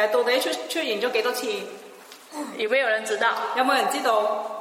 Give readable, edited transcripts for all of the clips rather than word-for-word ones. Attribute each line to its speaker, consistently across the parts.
Speaker 1: 到底出現咗幾多次？
Speaker 2: 有沒有人知道？
Speaker 1: 有冇人知道？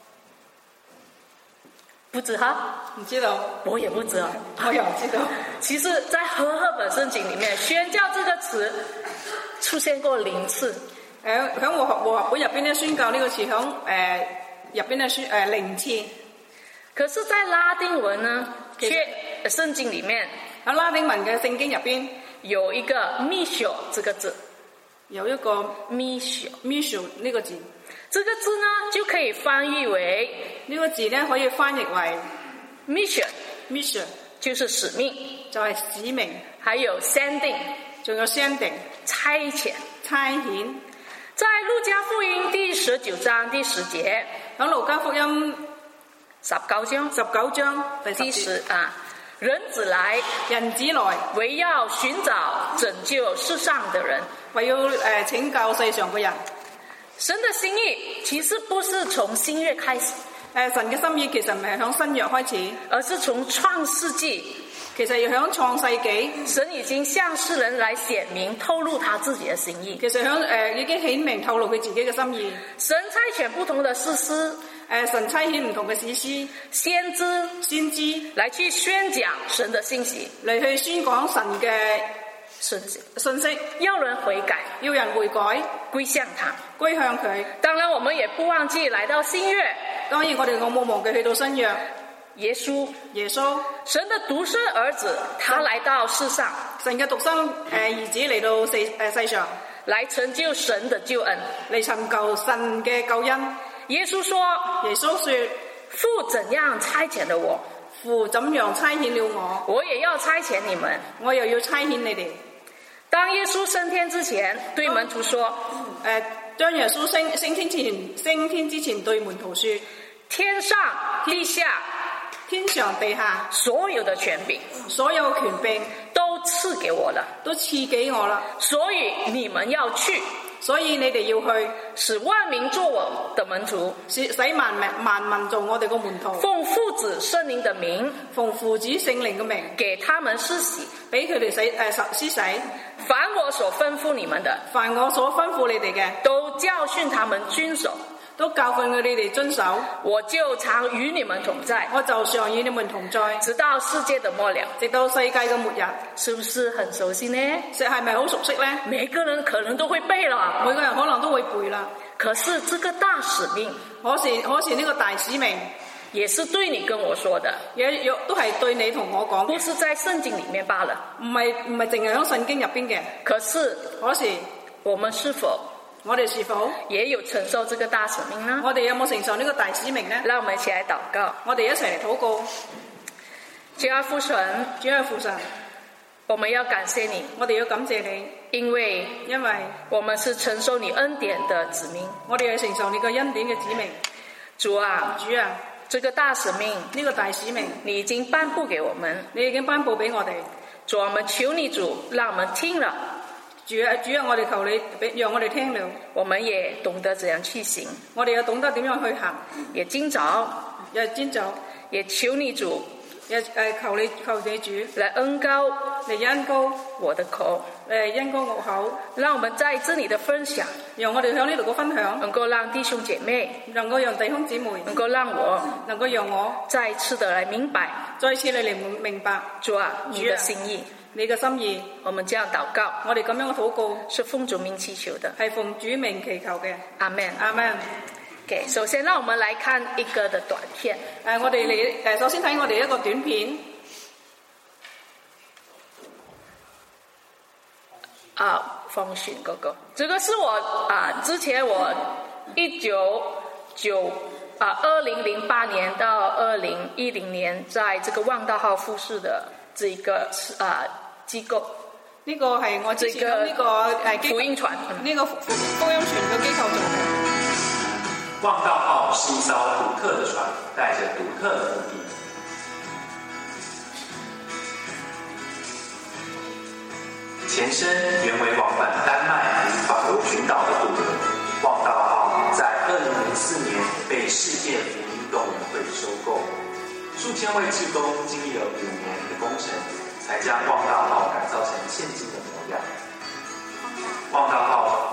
Speaker 2: 不知哈？
Speaker 1: 唔知道，
Speaker 2: 我也不知道，
Speaker 1: 我也唔知道。
Speaker 2: 其實在和合本聖經裡面，宣教這個詞出現過0次。
Speaker 1: 喺和合本入邊咧，宣教呢個詞響入邊咧0次。
Speaker 2: 可是，在拉丁文呢，聖經裡面，
Speaker 1: 喺拉丁文嘅聖經入邊
Speaker 2: 有一個 mission 這個字，
Speaker 1: 有一個
Speaker 2: mission
Speaker 1: 呢個字。
Speaker 2: 這個字呢，就可以翻譯為
Speaker 1: 呢個字咧，可以翻譯為 mission
Speaker 2: 就是使命，
Speaker 1: 就係使命。
Speaker 2: 還有 sending，
Speaker 1: 仲有 sending
Speaker 2: 差遣。
Speaker 1: 在
Speaker 2: 路加福音第19章第10節，
Speaker 1: 喺路加福音
Speaker 2: 19章第10人子來為要尋找拯救世上的人，
Speaker 1: 為要拯救世上嘅人。
Speaker 2: 神的心意其實不是從新約開始，
Speaker 1: 神嘅心意其實唔係響新約開始，
Speaker 2: 而是從創世紀。
Speaker 1: 其實要響創世紀，
Speaker 2: 神已經向世人來顯明透露他自己的心意。
Speaker 1: 其實響已經顯明透露佢自己嘅心意。
Speaker 2: 神差遣不同的士師，
Speaker 1: 神差遣唔同嘅士師、先知
Speaker 2: 來去宣講神的信息，
Speaker 1: 嚟去宣講神嘅
Speaker 2: 信
Speaker 1: 息，
Speaker 2: 要人悔改，
Speaker 1: 要人悔改，
Speaker 2: 歸向他，
Speaker 1: 歸向佢。
Speaker 2: 當然，我們也不忘記來到新約。
Speaker 1: 當然，我冇忘記去到新約。
Speaker 2: 耶穌，神的獨生兒子，他來到世上，
Speaker 1: 神嘅獨生兒子嚟到世上，
Speaker 2: 來成就神的救恩，
Speaker 1: 嚟尋求神嘅救恩。
Speaker 2: 耶穌說，
Speaker 1: 父
Speaker 2: 怎樣差遣了我，
Speaker 1: 父怎樣差遣了我，
Speaker 2: 我也要差遣你們，
Speaker 1: 我又要差遣你哋。
Speaker 2: 當耶穌升天之前，對門徒說，
Speaker 1: 當耶穌升天之前對門徒說，
Speaker 2: 天上地下，
Speaker 1: 天上地下
Speaker 2: 所有的權柄都賜給我了，所以你們要去，
Speaker 1: 所以你哋要去，
Speaker 2: 使萬民做我的門徒，
Speaker 1: 使萬民做我哋個門徒，
Speaker 2: 奉父子聖靈的名，
Speaker 1: 給他們施洗，俾佢哋施洗。
Speaker 2: 凡我所吩咐你們的，都教訓他們遵守，
Speaker 1: 都教訓佢哋遵守。
Speaker 2: 我就常與你們同在，直到世界的末了，
Speaker 1: 直到世界嘅末日。
Speaker 2: 是不是很熟悉呢？
Speaker 1: 係咪好熟悉呢？
Speaker 2: 每個人可能都會背了，
Speaker 1: 每個人可能都會背啦。
Speaker 2: 可是這個大使命，
Speaker 1: 可是呢個大使命，
Speaker 2: 也是對你跟我說的，
Speaker 1: 都係對你同我講嘅，
Speaker 2: 不是在聖經裡面罷了，
Speaker 1: 唔係淨係喺聖經入邊嘅。
Speaker 2: 可是我們是否也有承受這個大使命呢？
Speaker 1: 我哋有冇承受呢個大使命呢？
Speaker 2: 讓我們一起來禱告，
Speaker 1: 我哋一齊嚟禱告。
Speaker 2: 主啊，父神，我們要感謝你，
Speaker 1: 我哋要感謝你，
Speaker 2: 因為我們是承受你恩典的子民，
Speaker 1: 我哋係承受你個恩典嘅子民。
Speaker 2: 主啊，這個大使命，你已經頒布給我們，主，我們求你主，讓我們聽了。
Speaker 1: 主啊，我哋求你，讓我哋聽了，
Speaker 2: 我們也懂得怎樣去行，
Speaker 1: 我哋又懂得點樣去行，
Speaker 2: 也今早，也求你主，
Speaker 1: 求你主
Speaker 2: 來恩膏我的口，讓我們在這裡的分享，
Speaker 1: 讓我哋喺呢度嘅分享，
Speaker 2: 能夠讓弟兄姐妹，
Speaker 1: 能夠讓弟兄姊妹，
Speaker 2: 能夠讓我再一次的來明白，主啊，你的心意。
Speaker 1: 你嘅心意，
Speaker 2: 我們這樣禱告，
Speaker 1: 我哋咁樣嘅禱告
Speaker 2: 是奉主名祈求的，
Speaker 1: 係奉主名祈求嘅。
Speaker 2: 阿們，
Speaker 1: 阿們。
Speaker 2: Okay，首先讓我們來看一個的短片。
Speaker 1: 我哋嚟首先睇我哋一個短片。
Speaker 2: 奉訓哥哥，這個是我之前我2008年到2010年在這個望道號服侍的這個機構，
Speaker 1: 呢個係我之前呢個
Speaker 2: 福音傳，
Speaker 1: 呢個福音傳嘅機構做嘅。
Speaker 3: 望道號是一艘獨特的船，帶着獨特的目的。前身原為往返丹麥與法國群島的渡輪，望道號在2004年被世界福音動員會收購，數千位志工經歷了5年的工程，才將望道號改造成現今的模樣。 望道号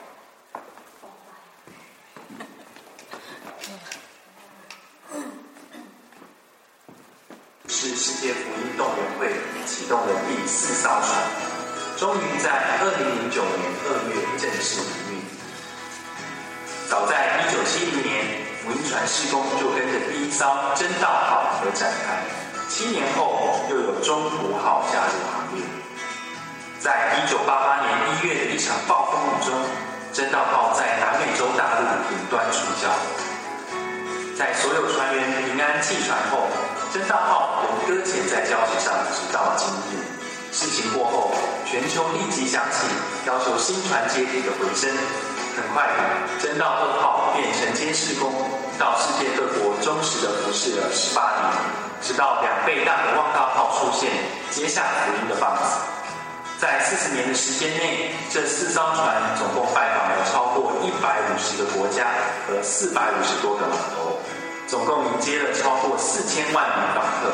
Speaker 3: 是世界福音动员会启动的第4艘船，终于在2009年2月正式营运。早在1970年，福音船事工就跟着第1艘真道号而展开，7年后又有中途号加入行列。在1988年1月的一场暴风雨中，真道号在南美洲大陆顶端触礁。在所有船员平安弃船后，真道号仍搁浅在礁石上，直到今日。事情过后，全球立即响起要求新船接体的回声。很快，真道2号便承接事工，到世界各国忠实地服侍了18年，直到2倍大的望道号出现，接下福音的棒子。在40年的时间内，这4艘船总共拜访了超过150个国家和450多个码头，总共迎接了超过4000万名访客。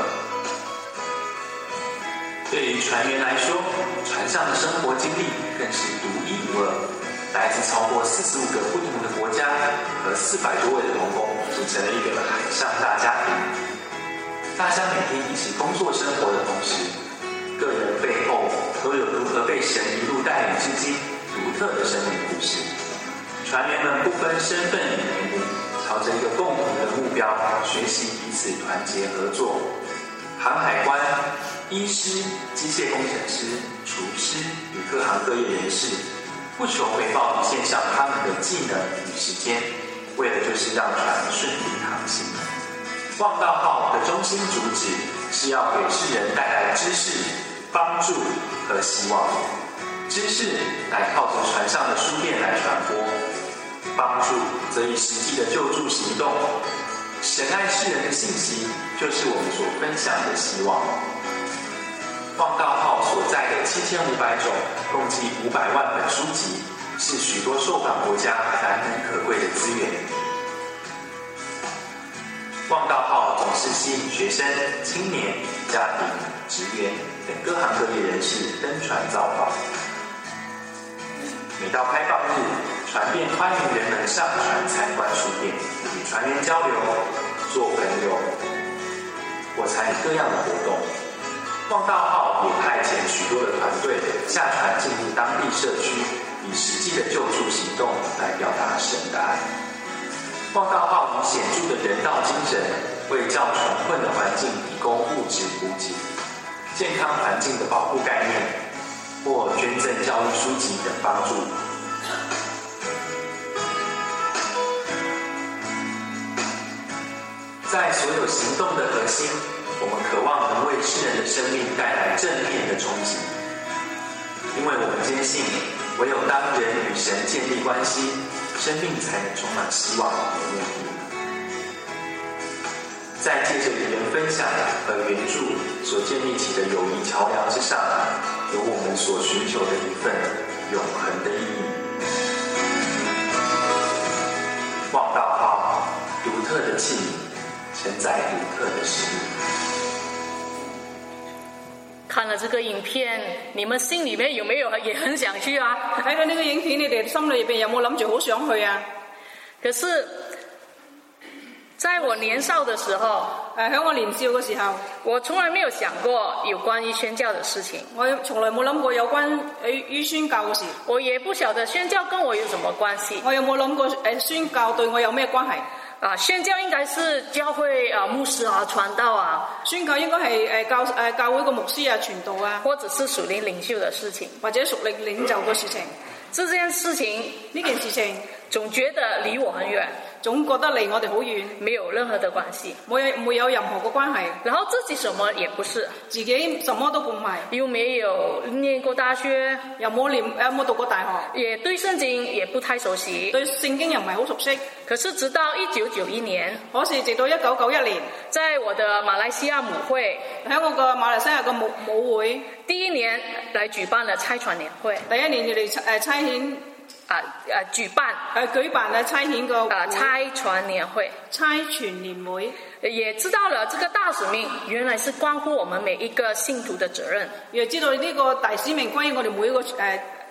Speaker 3: 对于船员来说，船上的生活经历更是独一无二。来自超过45个不同的国家和400多位的同工，组成了一个海上大家庭。大家每天一起工作生活的同时，个人背后都有如何被神一路带领至今独特的生命故事。船员们不分身份与年龄，朝着一个共同的目标学习彼此团结合作。航海官、医师、机械工程师、厨师与各行各业人士，不求回报地献上他们的技能与时间，为的就是让船顺利航行。望道号的中心主旨是要给世人带来知识、帮助和希望。知识乃靠着船上的书店来传播，帮助则以实际的救助行动。神爱世人的信息，就是我们所分享的希望。望道号所载的7500种，共计500万本书籍，是许多受访国家难能可贵的资源。望道号总是吸引学生、青年、家庭、职员等各行各业人士登船造访。每到开放日，船便欢迎人们上船参观书店，与船员交流、做朋友，或参与各样的活动。望道号也派遣许多的团队下船进入当地社区，以实际的救助行动来表达神的爱。望道号以显著的人道精神，为较穷困的环境提供物质补给、健康环境的保护概念，或捐赠教育书籍等帮助。在所有行动的核心，我们渴望能为世人的生命带来正面的冲击，因为我们坚信，唯有当人与神建立关系，生命才能充满希望和目的。在借着与人分享和援助所建立起的友谊桥梁之上，有我们所寻求的一份永恒的意义。望道号，独特的器皿，承载独特的使命。
Speaker 2: 看了这个影片，你们心里面有没有也很想去啊？
Speaker 1: 睇緊呢個影片，你哋心裏邊有冇諗住好想去啊？
Speaker 2: 可是，在我年少的時候，
Speaker 1: 喺我年少嘅時候，
Speaker 2: 我從來沒有想過有關於宣教的事情。
Speaker 1: 我從來冇諗過有關於宣教嘅事。
Speaker 2: 我也不曉得宣教跟我有什麼關係。
Speaker 1: 我有冇諗過宣教對我有咩關係？
Speaker 2: 宣教應該是教會牧師啊、傳道啊。
Speaker 1: 宣教應該係教會個牧師啊、傳道啊，
Speaker 2: 或者是屬靈領袖的事情，
Speaker 1: 或者屬靈領袖嘅事情。
Speaker 2: 這件事情，
Speaker 1: 呢件事情，
Speaker 2: 總覺得離我很遠，
Speaker 1: 總覺得離我哋好遠，
Speaker 2: 沒有任何的關係，
Speaker 1: 沒有任何嘅關係。
Speaker 2: 然後自己什麼也不是，
Speaker 1: 自己什麼都唔係，
Speaker 2: 又沒有念過大學，
Speaker 1: 又冇讀過大學，
Speaker 2: 也對聖經也不太熟悉，
Speaker 1: 對聖經又唔係好熟悉。
Speaker 2: 可是直到1991年，
Speaker 1: 可是直到1991年，
Speaker 2: 在我的馬來西亞母會，
Speaker 1: 喺我個馬來西亞嘅母會，
Speaker 2: 第一年來舉辦了差傳年會，
Speaker 1: 第一年就嚟差遣舉辦差遣個
Speaker 2: 差傳年會，
Speaker 1: 差傳年會，
Speaker 2: 也知道了這個大使命原來是關乎我們每一個信徒的責任，
Speaker 1: 也知道呢個大使命關於我哋每一個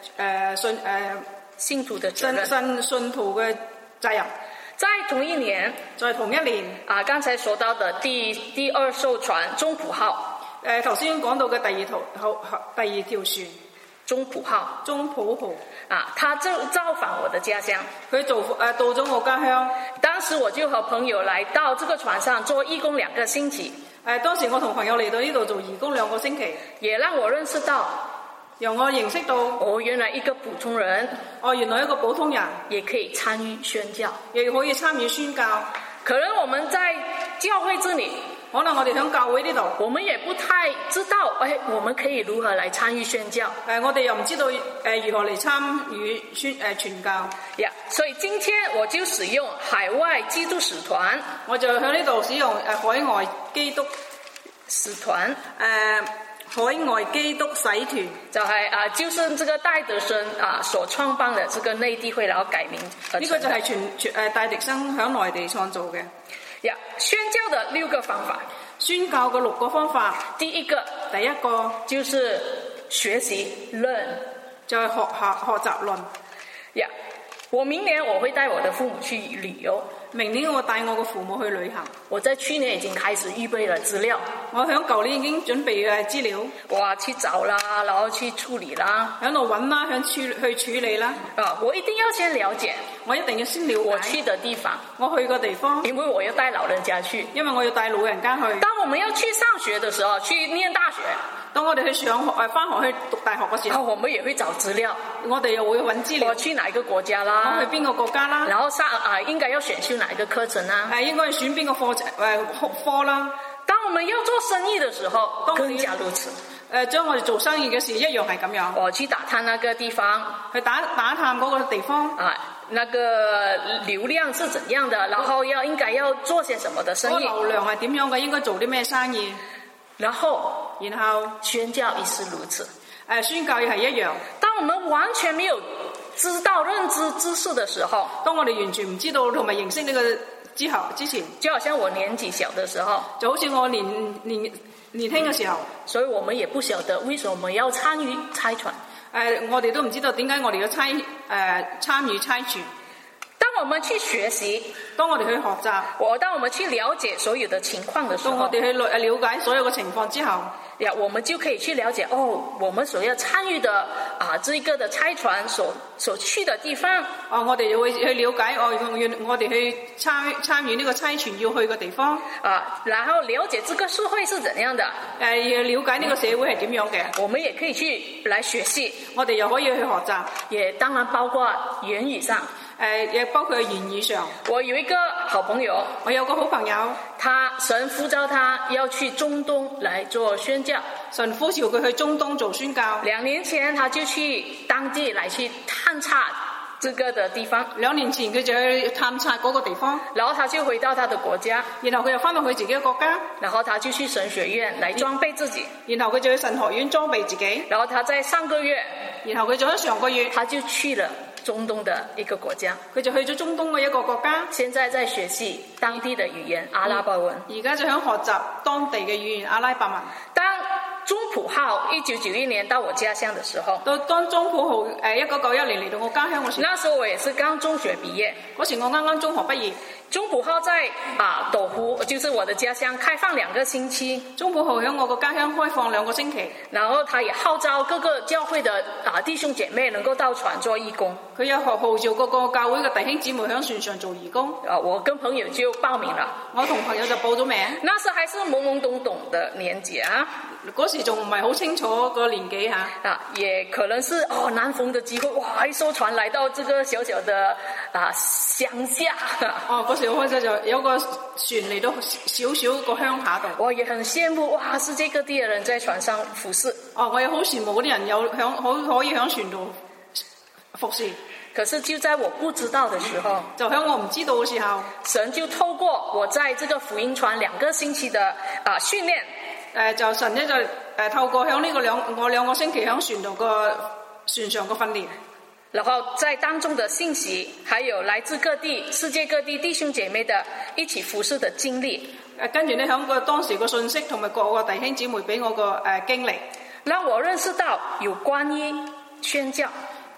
Speaker 2: 信徒的责任。
Speaker 1: 信徒嘅責任。
Speaker 2: 在同一年，剛才說到的第二艘船中普號，
Speaker 1: 頭先講到嘅第二條船
Speaker 2: 中普號，
Speaker 1: 他
Speaker 2: 造訪我的家鄉，
Speaker 1: 佢到咗我家鄉。
Speaker 2: 當時我就和朋友來到這個船上做義工2個星期。
Speaker 1: 當時我同朋友嚟到呢度做義工2個星期，
Speaker 2: 也讓我認識到，
Speaker 1: 讓我認識到，
Speaker 2: 原來一個普通人，
Speaker 1: 原來一個普通人
Speaker 2: 也可以參與宣教，
Speaker 1: 亦可以參與宣教。
Speaker 2: 可能我們在教會這裡，
Speaker 1: 可能我哋喺教會呢度，
Speaker 2: 我們也不太知道，我們可以如何來參與宣教。
Speaker 1: 我哋又唔知道如何嚟參與傳教。
Speaker 2: 所以今天我就使用海外基督使團，
Speaker 1: 我就喺呢度使用海外基督
Speaker 2: 使團，
Speaker 1: 海外基督使團，
Speaker 2: 就是這個戴德生所創辦的這個內地會，然後改名。
Speaker 1: 呢個就係戴迪生喺內地創造嘅。
Speaker 2: 宣教的6個方法，
Speaker 1: 宣教嘅6個方法。
Speaker 2: 第一個就是學習 learn，
Speaker 1: 就係學習論。
Speaker 2: 我明年我會帶我的父母去旅遊。
Speaker 1: 明年我帶我嘅父母去旅行。
Speaker 2: 我在去年已經開始預備了資料。
Speaker 1: 我喺舊年已經準備嘅資料。
Speaker 2: 我去找啦，然後去處理啦，
Speaker 1: 喺度揾啦，去處理啦。
Speaker 2: 我一定要先了解，
Speaker 1: 我一定要先了解
Speaker 2: 我去的地方，
Speaker 1: 我去個地方，
Speaker 2: 因為我要帶老人家去，
Speaker 1: 因為我要帶老人家去。
Speaker 2: 當我們要去上學的時候，去念大學，
Speaker 1: 當我哋去上學返學去讀大學嘅時候，
Speaker 2: 我們也會找資料，
Speaker 1: 我哋又會揾資料。
Speaker 2: 我去哪一個國家啦？
Speaker 1: 我去邊個國家啦？
Speaker 2: 然後應該要選修哪一個課程啊？
Speaker 1: 應該選邊個科啦？
Speaker 2: 當我們要做生意的時候，更加如此。
Speaker 1: 將我哋做生意嘅事一樣係咁樣。
Speaker 2: 我去打探那個地方，
Speaker 1: 去打探嗰個地方。
Speaker 2: 那個流量是怎樣的？然後應該要做些什麼的生意？
Speaker 1: 流量係點樣嘅？應該做啲咩生意？
Speaker 2: 然後宣教亦是如此。
Speaker 1: 宣教亦係一樣。
Speaker 2: 當我們完全沒有知道認知知識的時候，
Speaker 1: 當我哋完全唔知道同埋認識呢個之前，
Speaker 2: 就好像我年紀小的時候，
Speaker 1: 就好似我年輕嘅時候，
Speaker 2: 所以我們也不曉得為什麼我們要參與差傳。
Speaker 1: 我哋都唔知道點解我哋要參與差傳。
Speaker 2: 當我們去學習，
Speaker 1: 當我哋去學習，
Speaker 2: 當我們去了解所有的情況的時候，
Speaker 1: 當我哋去了解所有嘅情況之後，
Speaker 2: 我們就可以去了解我們所要參與的這個的差傳所去的地方。
Speaker 1: 我哋就會去了解我哋去參與呢個差傳要去嘅地方。
Speaker 2: 然後了解這個社會是怎樣的。
Speaker 1: 要了解呢個社會係點樣嘅。
Speaker 2: 我們也可以去來學習，
Speaker 1: 我哋又可以去學習，
Speaker 2: 也當然包括言語上。
Speaker 1: 也包括言語上。
Speaker 2: 我有一個好朋友，
Speaker 1: 我有個好朋友，
Speaker 2: 神呼召他要去中東來做宣教。
Speaker 1: 神呼召佢去中東做宣教。2
Speaker 2: 年前他就去當地來去探查這個的地方。
Speaker 1: 2年前佢就去探查嗰個地方，
Speaker 2: 然後他就回到他的國家，
Speaker 1: 然後佢又翻到佢自己嘅國家，
Speaker 2: 然後他就去神學院來裝備自己，
Speaker 1: 然後佢就去神學院裝備自己，
Speaker 2: 然後他在上個月，
Speaker 1: 然後佢就喺上個月，
Speaker 2: 他就去了中東的一個國家，
Speaker 1: 佢就去咗中東嘅一個國家，
Speaker 2: 現在在學習當地的語言阿拉伯文，
Speaker 1: 而家就喺學習當地嘅語言阿拉伯文。
Speaker 2: 當中普號1991年到我家鄉的時候，
Speaker 1: 當中普號1991年嚟到我家鄉嘅時候，
Speaker 2: 那時候我也是剛中學畢業，
Speaker 1: 嗰時我啱啱中學畢業。
Speaker 2: 中普號在斗湖，就是我的家鄉，開放2個星期。
Speaker 1: 中普號喺我個家鄉開放2個星期，
Speaker 2: 然後他也號召各個教會的弟兄姐妹能夠到船做義工。
Speaker 1: 佢有號召各個教會嘅弟兄姊妹喺船上做義工。
Speaker 2: 我跟朋友就報名了，
Speaker 1: 我同朋友就報咗名。
Speaker 2: 那時還是懵懵懂懂的年紀啊，
Speaker 1: 嗰時仲唔係好清楚個年紀嚇。
Speaker 2: 也可能是難逢的機會，哇！一艘船來到這個小小的鄉下。
Speaker 1: 嗰時我開始就有個船嚟到小小個鄉下度。
Speaker 2: 我也很羨慕，哇！世界各地的人在船上服侍。
Speaker 1: 我也好羨慕嗰啲人可以響船度服侍。
Speaker 2: 可是就在我不知道的時候，
Speaker 1: 就喺我唔知道嘅時候，
Speaker 2: 神就透過我在這個福音船2個星期的訓練，
Speaker 1: 就神咧就透過響呢個我2個星期響船度個船上個訓練。
Speaker 2: 然後在當中的信息，還有來自各地、世界各地弟兄姐妹的一起服侍的經歷，
Speaker 1: 跟住咧響個當時個信息同埋各個弟兄姊妹俾我個經歷，
Speaker 2: 讓我認識到有關於宣教，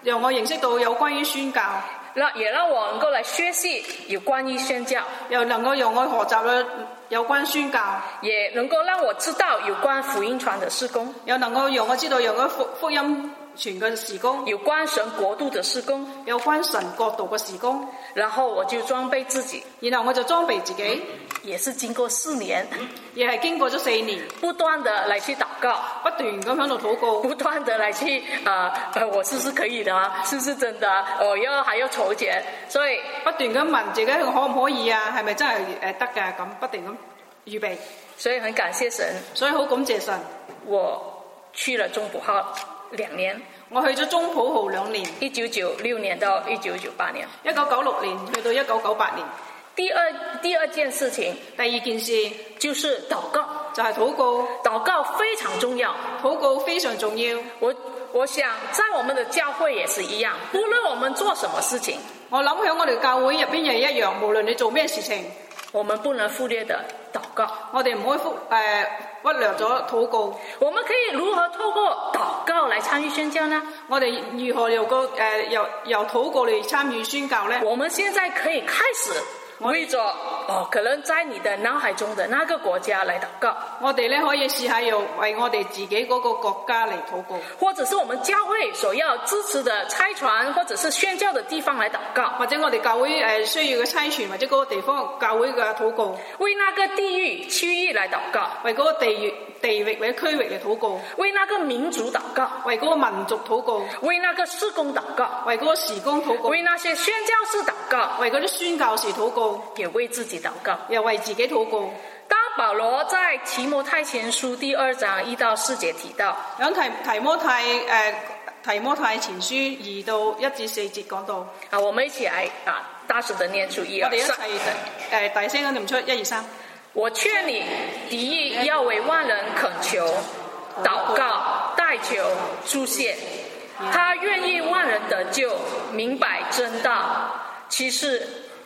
Speaker 1: 讓我認識到有關於宣教，
Speaker 2: 也讓我能夠來學習有關於宣教，
Speaker 1: 又能夠讓我學習咗有關宣教，
Speaker 2: 也能夠讓我知道有關福音傳的事工，
Speaker 1: 又能夠讓我知道有關福音傳嘅事工，
Speaker 2: 有關神國度的事工，
Speaker 1: 有關神國度嘅事工。
Speaker 2: 然後我就裝備自己，
Speaker 1: 然後我就裝備自己，
Speaker 2: 也是經過4年，
Speaker 1: 也係經過咗4年，
Speaker 2: 不斷的來去禱告，
Speaker 1: 不斷咁喺度禱告，
Speaker 2: 不斷的來去我是不是可以的啊？是不是真的啊？還要籌錢，所以
Speaker 1: 不斷咁問自己可唔可以啊？係咪真係得嘅？咁不斷咁預備，
Speaker 2: 所以很感謝神，
Speaker 1: 所以好感謝神。
Speaker 2: 我去了中普號2年，
Speaker 1: 我去咗中普號2年
Speaker 2: ，1996年到1998年
Speaker 1: ，1996年去到1998年。
Speaker 2: 第二件事情，
Speaker 1: 第二件事
Speaker 2: 就是禱告，
Speaker 1: 就係禱告。
Speaker 2: 禱告非常重要，
Speaker 1: 禱告非常重要。
Speaker 2: 我想在我們的教會也是一樣，無論我們做什麼事情，
Speaker 1: 我諗喺我哋教會入邊亦一樣，無論你做咩事情，
Speaker 2: 我們不能忽略的禱告。
Speaker 1: 我哋唔可以忽略咗禱告。
Speaker 2: 我們可以如何透過禱告來參與宣教呢？
Speaker 1: 我哋如何由禱告嚟參與宣教呢？
Speaker 2: 我們現在可以開始為着可能在你的腦海中的那個國家來禱告。
Speaker 1: 我哋咧可以試下用為我哋自己嗰個國家嚟禱告，
Speaker 2: 或者是我們教會所要支持的差傳或者是宣教的地方來禱告，
Speaker 1: 或者我哋教會需要嘅差傳或者嗰個地方教會嘅禱告，
Speaker 2: 為那個地域區域來禱告，
Speaker 1: 為嗰個地域或者區域嚟禱告，
Speaker 2: 為那個民族禱告，
Speaker 1: 為嗰個民族禱告，
Speaker 2: 為那個事工禱告，
Speaker 1: 為嗰個事工禱告，
Speaker 2: 為那些宣教士禱告，
Speaker 1: 為嗰啲宣教士禱告，
Speaker 2: 也為自己禱告，
Speaker 1: 又為自己禱告。
Speaker 2: 當保羅在提摩太前書第2章1到4節提到，
Speaker 1: 響提摩太前書2到1至4節講到，
Speaker 2: 我們一起來大聲地念出1、2、3。
Speaker 1: 我哋一齊大聲咁念出1、2、3。我
Speaker 2: 勸你，第一要為萬人懇求、禱告、代求、祝謝，他願意萬人得救，明白真道。其實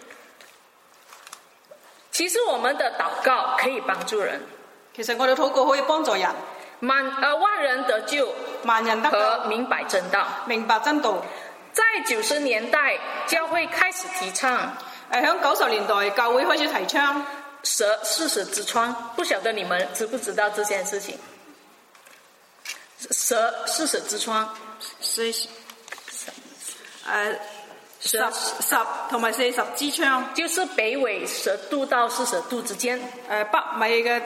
Speaker 2: 我們的禱告可以幫助人。
Speaker 1: 其實我哋禱告可以幫助人，
Speaker 2: 萬人得救，
Speaker 1: 萬人得救
Speaker 2: 和明白真道。
Speaker 1: 明白真道。
Speaker 2: 在90年代，教會開始提倡。
Speaker 1: 響90年代，教會開始提倡
Speaker 2: 蛇4舌之瘡，不曉得你們知不知道這件事情？蛇4舌之瘡，
Speaker 1: 10同埋40支槍，
Speaker 2: 就是北緯10度到40度之間。
Speaker 1: 北緯嘅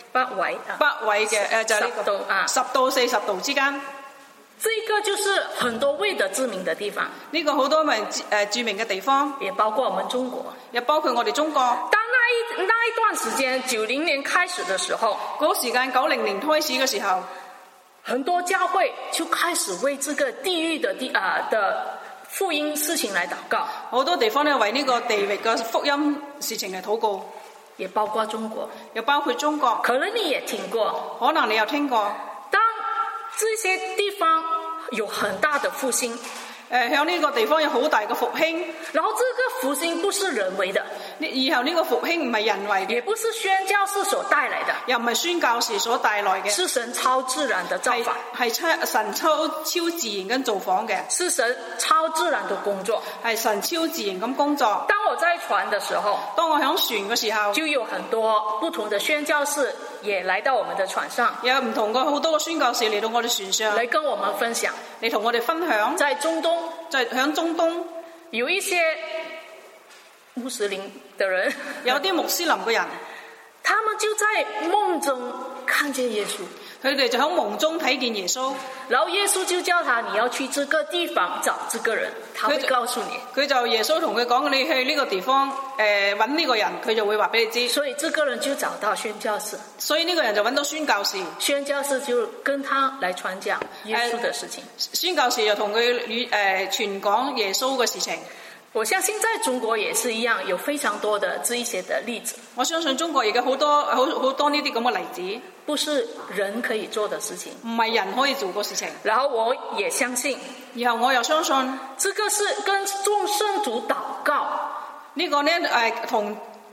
Speaker 1: 就係呢個10到40度之間。
Speaker 2: 這個就是很多未得之名的地方。
Speaker 1: 呢個好多著名嘅地方，
Speaker 2: 也包括我們中國，
Speaker 1: 也包括我哋中國。
Speaker 2: 當那一段時間90年開始的時候，
Speaker 1: 嗰時間90年開始嘅時候，
Speaker 2: 很多教會就開始為這個地域的福音事情來禱告。
Speaker 1: 好多地方呢為呢個地域嘅福音事情嚟禱告，
Speaker 2: 也包括中國，
Speaker 1: 又包括中國。
Speaker 2: 可能你也聽過，
Speaker 1: 可能你有聽過。
Speaker 2: 當這些地方有很大的復興，
Speaker 1: 響呢個地方有好大嘅復興，
Speaker 2: 然後這個復興不是人為的，
Speaker 1: 以後呢個復興唔係人為嘅，
Speaker 2: 也不是宣教士所帶來的，
Speaker 1: 又唔係宣教士所帶來嘅，
Speaker 2: 是神超自然的造法，
Speaker 1: 係神超自然咁造訪嘅，
Speaker 2: 是神超自然的工作，
Speaker 1: 係神超自然咁工作。
Speaker 2: 當我在傳的時候，
Speaker 1: 當我響船嘅時候，
Speaker 2: 就有很多不同的宣教士也來到我們的船上，
Speaker 1: 有唔同嘅好多個宣教士嚟到我哋船上，
Speaker 2: 嚟跟我們分享，
Speaker 1: 嚟同我哋分享。
Speaker 2: 在中東，
Speaker 1: 響中東
Speaker 2: 有一些穆斯林的人，
Speaker 1: 有啲穆斯林嘅人，
Speaker 2: 他們就在夢中看見耶穌，
Speaker 1: 佢哋就喺夢中睇見耶穌，
Speaker 2: 然後耶穌就叫他，你要去這個地方找這個人，他會告訴你。
Speaker 1: 佢就耶穌同佢講，你去呢個地方揾呢個人，佢就會話俾你知。所以
Speaker 2: 這個人就找到宣教士，
Speaker 1: 所以呢個人就揾到宣教士，
Speaker 2: 宣教士就跟他來傳講耶穌的事情。
Speaker 1: 宣教士就同佢傳講耶穌嘅事情。
Speaker 2: 我相信在中國也是一樣，有非常多的這一些的例子。
Speaker 1: 我相信中國而家好多呢啲咁嘅例子，
Speaker 2: 不是人可以做的事情，
Speaker 1: 唔係人可以做嘅事情。
Speaker 2: 然後我也相信，
Speaker 1: 然後我又相信，
Speaker 2: 這個是跟眾聖徒禱告，
Speaker 1: 呢個呢同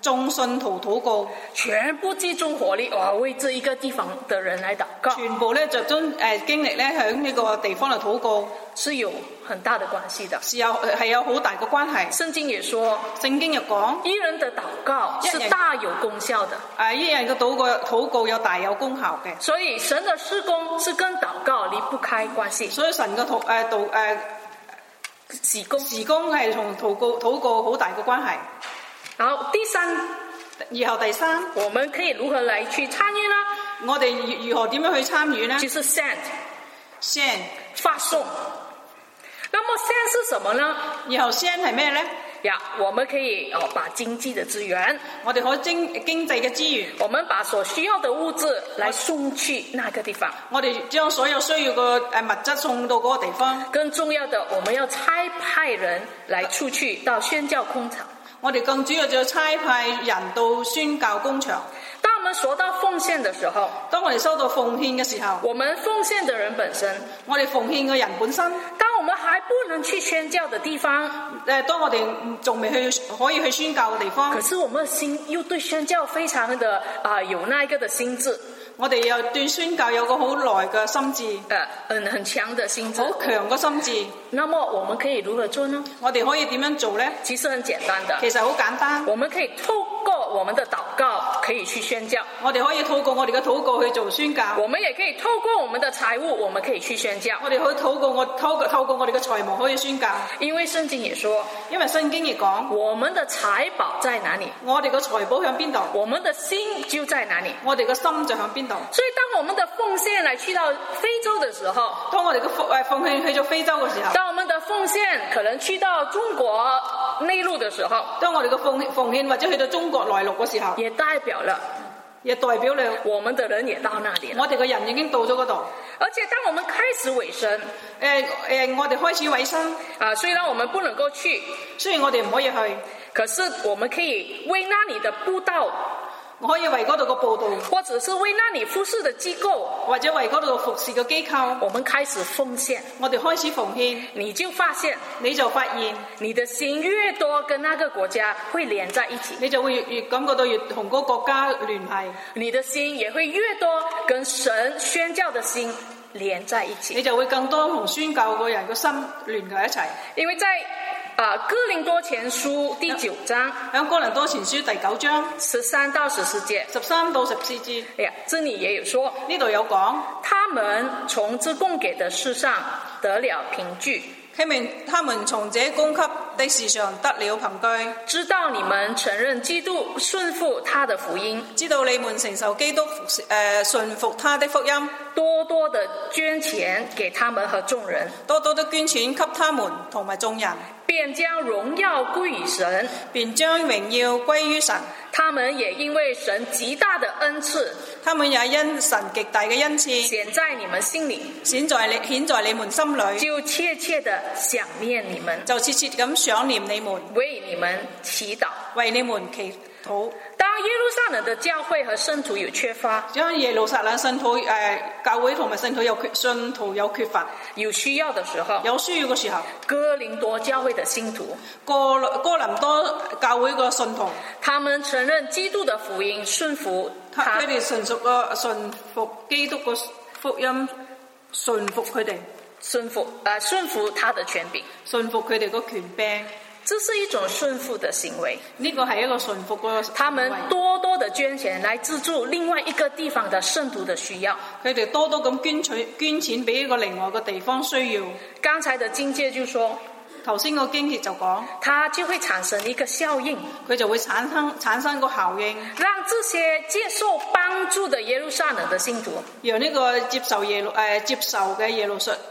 Speaker 1: 眾信徒禱告，
Speaker 2: 全部集中火力為這一個地方的人來禱告，
Speaker 1: 全部咧集中經歷咧喺呢個地方嚟禱告，
Speaker 2: 是有很大的關係的。
Speaker 1: 係有好大嘅關係。
Speaker 2: 聖經也說，
Speaker 1: 聖經又講，
Speaker 2: 義人的禱告是大有功效的。
Speaker 1: 義人嘅禱告有大有功效嘅。
Speaker 2: 所以神的事工是跟禱告離不開關係。
Speaker 1: 所以神嘅事工係同禱告好大嘅關係。
Speaker 2: 好，第三，
Speaker 1: 我
Speaker 2: 們可以如何來去參與呢？
Speaker 1: 我哋如何點樣去參與呢？
Speaker 2: 就是 send
Speaker 1: 發送。
Speaker 2: 那麼 send 是什麼呢？
Speaker 1: 然後 send 係咩呢？
Speaker 2: 我們可以把經濟的資源，
Speaker 1: 我哋可以經濟嘅資源，
Speaker 2: 我們把所需要的物質來送去那個地方。
Speaker 1: 我哋將所有需要嘅物質送到嗰個地方。
Speaker 2: 更重要的，我們要差派人來出去到宣教工場。
Speaker 1: 我哋更主要就要差派人到宣教工場。
Speaker 2: 當我們說到奉獻的時候，
Speaker 1: 當我哋收到奉獻嘅時候，
Speaker 2: 我們奉獻的人本身，
Speaker 1: 我哋奉獻嘅人本身，
Speaker 2: 當我們還不能去宣教的地方，
Speaker 1: 當我哋仲未可以去宣教嘅地方，
Speaker 2: 可是我們的心又對宣教非常的有那一個的心智。
Speaker 1: 我哋又對宣教有個好耐嘅心智，
Speaker 2: 很強的心智，
Speaker 1: 好強嘅心智。
Speaker 2: 那麼我們可以如何做呢？
Speaker 1: 我哋可以點樣做呢？
Speaker 2: 其實很簡單的，
Speaker 1: 其實好簡單。
Speaker 2: 我們可以透過我們的禱告可以去宣教，
Speaker 1: 我哋可以透過我哋嘅禱告去做宣教。
Speaker 2: 我們也可以透過我們的財務，我們可以去宣教。
Speaker 1: 我哋可以透過我哋嘅財務可以宣教。因為聖經亦講，
Speaker 2: 我們的財寶在哪裡？
Speaker 1: 我哋嘅財寶喺邊度？
Speaker 2: 我們的心就在哪裡？
Speaker 1: 我哋嘅心就喺邊度？
Speaker 2: 所以當我們的奉獻來去到非洲的時候，
Speaker 1: 當我哋嘅奉獻去咗非洲嘅時候，
Speaker 2: 當我們的奉獻可能去到中國內陸的時候，
Speaker 1: 當我哋嘅奉獻或者去到中國內陸嘅時候，
Speaker 2: 也代表了我們的人也到那裡了。
Speaker 1: 我哋嘅人已經到咗嗰度。
Speaker 2: 而且當我們開始委身，
Speaker 1: 我哋開始委身
Speaker 2: 雖然我們不能夠去，
Speaker 1: 雖然我哋唔可以去，
Speaker 2: 可是我們可以為那裡的布道，
Speaker 1: 我可以為嗰度嘅報道，
Speaker 2: 或者是為那裡服侍的機構，
Speaker 1: 或者為嗰度服侍嘅機構，
Speaker 2: 我們開始奉獻。
Speaker 1: 我哋開始奉獻，
Speaker 2: 你就發現你的心越多跟那個國家會連在一起，
Speaker 1: 你就會越感覺到越同嗰個國家聯繫，
Speaker 2: 你的心也會越多跟神宣教的心連在一起，
Speaker 1: 你就會更多同宣教嘅人嘅心聯繫一齊。
Speaker 2: 因為在哥林多前書第9章，
Speaker 1: 喺哥林多前書第9章
Speaker 2: 13到14節
Speaker 1: ，13到14節，
Speaker 2: 這裡也有說，
Speaker 1: 呢度有講，
Speaker 2: 他們從這供給的事上得了憑據，
Speaker 1: 他們從這供給的事上得了憑據，
Speaker 2: 知道你們承認基督，順服他的福音，
Speaker 1: 知道你們承受基督順服他的福音，
Speaker 2: 多多的捐錢給他們和眾人，
Speaker 1: 多多的捐錢給他們同埋眾人，
Speaker 2: 便將榮耀歸於神，
Speaker 1: 便將榮耀歸於神。
Speaker 2: 他們也因為神極大的恩賜，
Speaker 1: 他們也因神極大嘅恩賜
Speaker 2: 顯在你們心裡，
Speaker 1: 顯在你們心裡，
Speaker 2: 就切切的想念你們，
Speaker 1: 就切切咁想念你們，
Speaker 2: 為你們祈禱，
Speaker 1: 為你們祈禱。
Speaker 2: 當耶路撒冷的教會和聖徒有缺乏，
Speaker 1: 將耶路撒冷聖徒教會同埋聖徒有缺乏，
Speaker 2: 有需要的時候，
Speaker 1: 有需要嘅時候，
Speaker 2: 哥林多教會的信徒，
Speaker 1: 哥林多教會嘅信徒，
Speaker 2: 他們承認基督的福音，順服他，
Speaker 1: 佢哋順服基督嘅福音，順服佢哋，
Speaker 2: 順服他的權柄，
Speaker 1: 順服佢哋個權柄。
Speaker 2: 這是一種順服的行為，
Speaker 1: 呢個係一個順服嘅。
Speaker 2: 他們多多的捐錢來資助另外一個地方的聖徒的需要，
Speaker 1: 佢哋多多咁捐錢俾一個另外嘅地方需要。
Speaker 2: 剛才的經節就說，
Speaker 1: 頭先個經節就講，
Speaker 2: 它就會產生一個效應，
Speaker 1: 佢就會產生個效應，
Speaker 2: 讓這些接受幫助的耶路撒冷的信徒，
Speaker 1: 讓呢個接受嘅耶路撒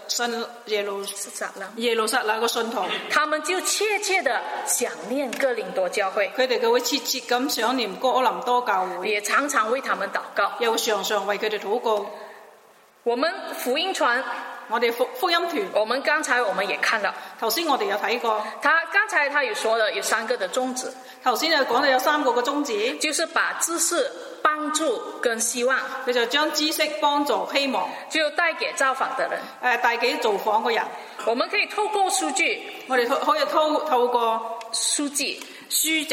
Speaker 1: 冷嘅信徒，
Speaker 2: 他們就切切的想念哥林多教會，
Speaker 1: 佢哋就會切切咁想念哥林多教會，
Speaker 2: 也常常為他們禱告，
Speaker 1: 又常常為佢哋禱告。
Speaker 2: 我們福音團，
Speaker 1: 我哋福音團，
Speaker 2: 剛才我們也看了，
Speaker 1: 頭先我哋有睇過，
Speaker 2: 剛才他有說了有3個的宗旨，
Speaker 1: 頭先講到有3個嘅宗旨，
Speaker 2: 就是把知識、幫助跟希望，
Speaker 1: 佢就將知識、幫助、希望，
Speaker 2: 就帶給造訪的人，
Speaker 1: 帶給造訪嘅人。
Speaker 2: 我們可以透過數據，
Speaker 1: 我哋可以透過
Speaker 2: 書籍、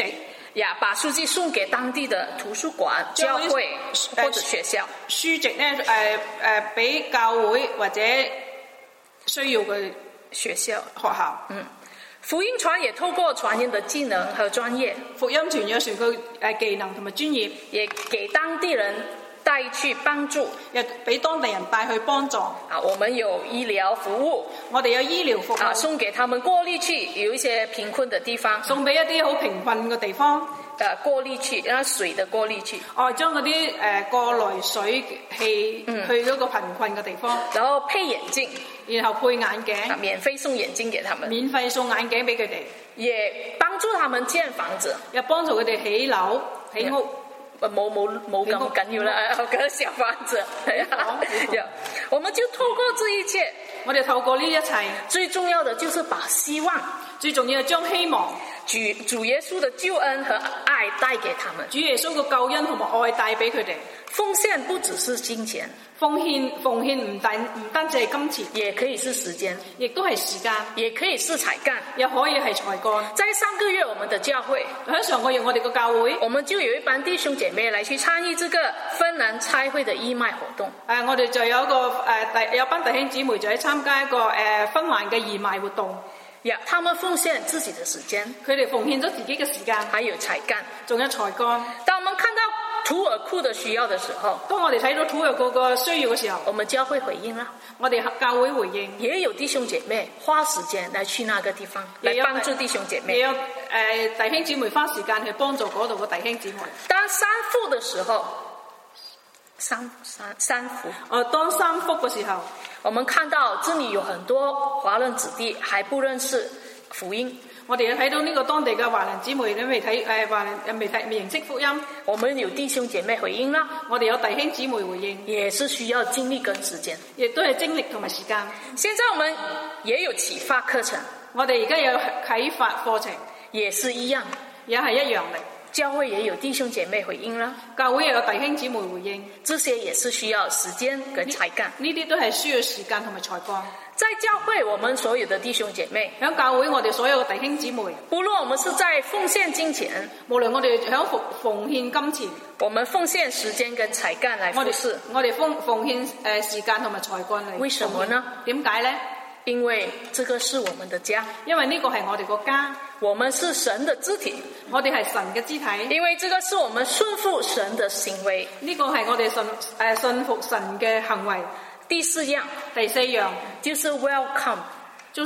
Speaker 2: 把書籍送給當地的圖書館、教會或者學校。
Speaker 1: 書籍咧俾教會或者需要嘅
Speaker 2: 學校。福音傳也透過傳人的技能和專業，
Speaker 1: 福音傳有時佢技能同埋專業，
Speaker 2: 也給當地人帶去幫助，
Speaker 1: 又俾當地人帶去幫助。
Speaker 2: 我們有醫療服務，
Speaker 1: 我哋有醫療服務，
Speaker 2: 送給他們過濾器，有一些貧困的地方，
Speaker 1: 送俾一啲好貧困嘅地方。
Speaker 2: 過濾器，水的過濾器。
Speaker 1: 將嗰啲過濾水器去嗰個貧困嘅地方。
Speaker 2: 然後配眼鏡，
Speaker 1: 然後配眼鏡，
Speaker 2: 免費送眼鏡給他們，
Speaker 1: 免費送眼鏡俾佢哋，
Speaker 2: 也幫助他們建房子，
Speaker 1: 又幫助佢哋起樓起屋。
Speaker 2: 冇咁緊要啦，個小房子。我們就透過這一切，
Speaker 1: 我哋透過呢一切，
Speaker 2: 最重要的就是把希望，
Speaker 1: 最重要係將希望，
Speaker 2: 主耶穌的救恩和愛帶給他們。
Speaker 1: 主耶穌嘅救恩同埋愛帶俾佢哋。
Speaker 2: 奉獻不只是金錢，
Speaker 1: 奉獻唔單止係金錢，
Speaker 2: 也可以是時間，
Speaker 1: 亦都係時間，
Speaker 2: 也可以是才幹，
Speaker 1: 又可以係才幹。
Speaker 2: 在上個月我們的教會，
Speaker 1: 喺上個月我哋個教會，
Speaker 2: 我們就有一班弟兄姐妹來去參與這個芬蘭差會的義賣活動。
Speaker 1: 我哋就有一個有班弟兄姊妹就喺參加一個芬蘭嘅義賣活動。
Speaker 2: 他們奉獻自己的時間，
Speaker 1: 佢哋奉獻咗自己嘅時間，
Speaker 2: 還有才幹，
Speaker 1: 仲有才幹。
Speaker 2: 當我們看到土耳庫的需要的時候，
Speaker 1: 當我哋睇到土耳庫個需要嘅時候，
Speaker 2: 我們教會回應啦。
Speaker 1: 我哋教會回應，
Speaker 2: 也有弟兄姐妹花時間來去那個地方，來幫助弟兄姐妹。
Speaker 1: 也有弟兄姊妹花時間去幫助嗰度嘅弟兄姊妹。
Speaker 2: 當三福的時候，三福。
Speaker 1: 當三福嘅時候，
Speaker 2: 我們看到這裡有很多華人子弟還不認識福音。
Speaker 1: 我哋睇到呢個當地嘅華人姊妹都未認識福音。
Speaker 2: 我們有弟兄姐妹回應啦，
Speaker 1: 我哋有弟兄姊妹回應，
Speaker 2: 也是需要精力跟時間，
Speaker 1: 亦都係精力同埋時間。
Speaker 2: 現在我們也有啟發課程，
Speaker 1: 我哋而家有啟發課程，
Speaker 2: 也是一樣，
Speaker 1: 也係一樣嘅。
Speaker 2: 教會也有弟兄姐妹回應啦，
Speaker 1: 教會也有弟兄姊妹回應，
Speaker 2: 這些也是需要時間跟才幹。
Speaker 1: 呢啲都係需要時間同埋才幹。
Speaker 2: 在教會，我們所有的弟兄姐妹，
Speaker 1: 喺教會我哋所有嘅弟兄姊妹，
Speaker 2: 不論我們是在奉獻金錢，
Speaker 1: 無論我哋喺奉獻金錢，
Speaker 2: 我們奉獻時間跟才幹來服侍，
Speaker 1: 我哋奉獻時間同埋才幹嚟。
Speaker 2: 為什麼呢？
Speaker 1: 點解呢？
Speaker 2: 因為這個是我們的家，
Speaker 1: 因為呢個係我哋個家，
Speaker 2: 我們是神的肢體，
Speaker 1: 我哋係神嘅肢體。
Speaker 2: 因為這個是我們順服神的行為，
Speaker 1: 呢個係我哋順服神嘅行為。
Speaker 2: 第四樣就是 welcome，
Speaker 1: 就是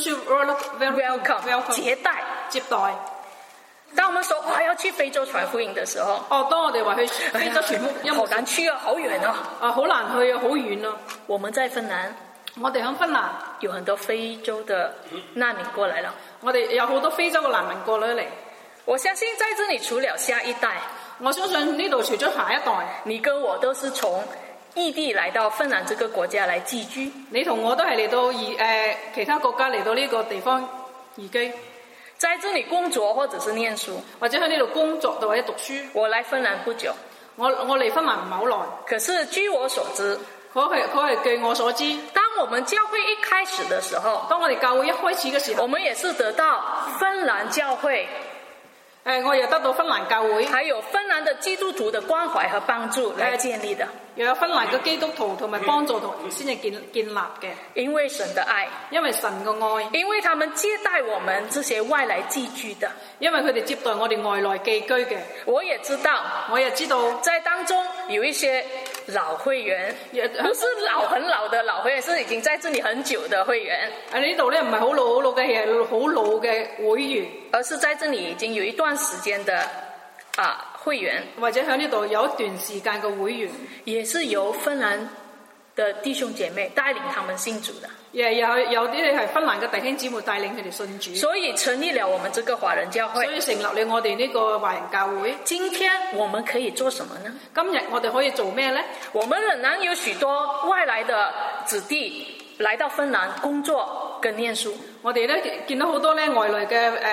Speaker 1: welcome
Speaker 2: 接待。當我們說我要去非洲傳福音的時候，
Speaker 1: 當我哋話去非洲傳福音，
Speaker 2: 好難去啊，好遠啊，
Speaker 1: 好難去啊，好遠啊。
Speaker 2: 我們在芬蘭，
Speaker 1: 我哋喺芬蘭
Speaker 2: 有很多非洲的難民過來了，
Speaker 1: 我哋有好多非洲嘅難民過嚟。
Speaker 2: 我相信在這裡除了下一代，
Speaker 1: 我相信呢度除咗下一代，
Speaker 2: 你跟我都是從異地來到芬蘭這個國家來寄居，
Speaker 1: 你同我都係嚟到其他國家嚟到呢個地方移居，
Speaker 2: 在這裡工作或者是念書，
Speaker 1: 或者喺呢度工作或者讀書。
Speaker 2: 我來芬蘭不久，
Speaker 1: 我嚟芬蘭唔係好耐，
Speaker 2: 可是據我所知，
Speaker 1: 佢係據我所知，
Speaker 2: 當我們教會一開始的時候，
Speaker 1: 當我哋教會一開始嘅時候，
Speaker 2: 我們也是得到芬蘭教會。
Speaker 1: 我又得到芬蘭教會，
Speaker 2: 還有芬蘭的基督徒的關懷和幫助來建立的，
Speaker 1: 又有芬蘭嘅基督徒同埋幫助同先至建立嘅。
Speaker 2: 因為神的愛，
Speaker 1: 因為神嘅愛，
Speaker 2: 因為他們接待我們這些外來寄居的，
Speaker 1: 因為佢哋接待我哋外來寄居嘅。
Speaker 2: 我也知道，在當中有一些老會員，不是很老的老會員，是已經在這裡很久的會員。
Speaker 1: 呢度咧唔係好老嘅，係好老嘅會員，
Speaker 2: 而是在這裡已經有一段時間的會員，
Speaker 1: 或者喺呢度有一段時間嘅會員，
Speaker 2: 也是由芬蘭的弟兄姐妹帶領他們信主的。
Speaker 1: 有啲係芬蘭嘅弟兄姊妹帶領佢哋信主，
Speaker 2: 所以成立了我們這個華人教會。
Speaker 1: 所以成立了我哋呢個華人教會。
Speaker 2: 今天我們可以做什麼呢？
Speaker 1: 今日我哋可以做咩呢？
Speaker 2: 我們仍然有許多外來的子弟來到芬蘭工作跟念書。
Speaker 1: 我哋咧見到好多咧外來嘅